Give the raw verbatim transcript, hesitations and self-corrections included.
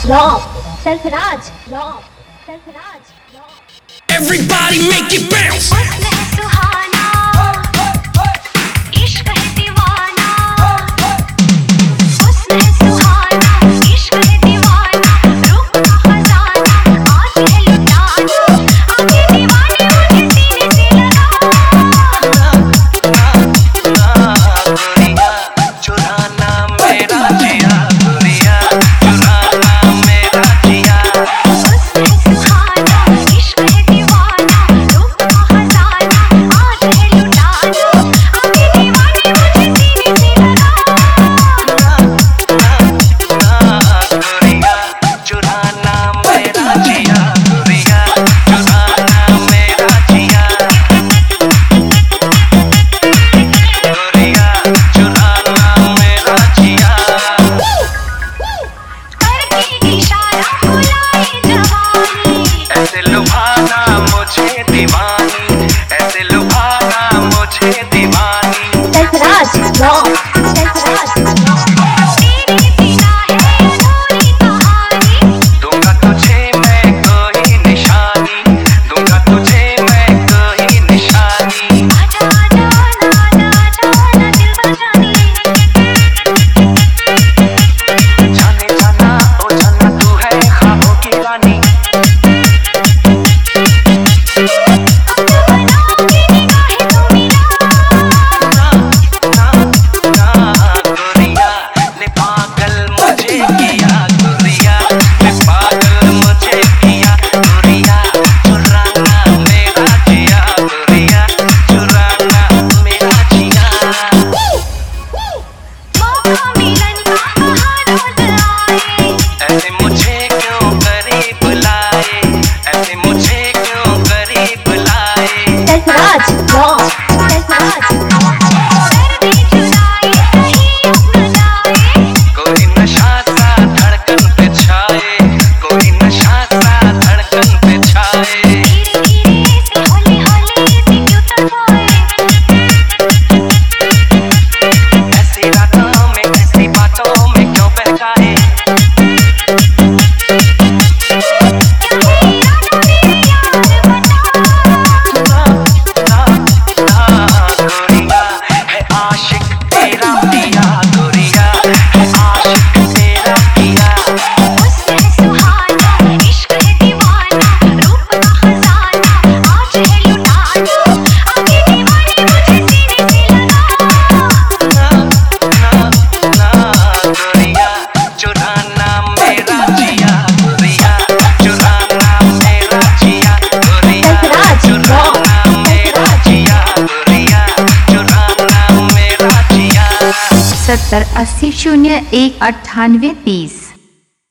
Rob, Sarfaraj, Rob, Sarfaraj, Rob. Everybody make it bounce. ऐसे लुभाना मुझे दीवानी, ऐसे लुभाना मुझे दीवानी। Sarfaraj, Rob, Sarfaraj, Rob. दूंगा तुझे मैं कोई निशानी, दूंगा तुझे मैं कोई निशानी। जाने जाना ओ जाना तू है ख्वाबों की रानी। ऐसे मुझे क्यों करीब लाए, ऐसे मुझे क्यों करीब लाए। Sarfaraj, Rob, Sarfaraj, Rob. कोई नशा सा धड़कन पे छाए, कोई नशा सा धड़कन पे छाए। ऐसी रातों में ऐसी बातों में क्यों बहकाए। गोरिया है आशिक तेरा पिया, गोरिया है आशिक तेरा पिया। गोरिया चुराना मेरा जिया, गोरिया चुराना मेरा जिया, गोरिया चुराना मेरा जिया, गोरिया चुराना मेरा जिया। सत्तर अस्सी शून्य एक अट्ठानवे तीस।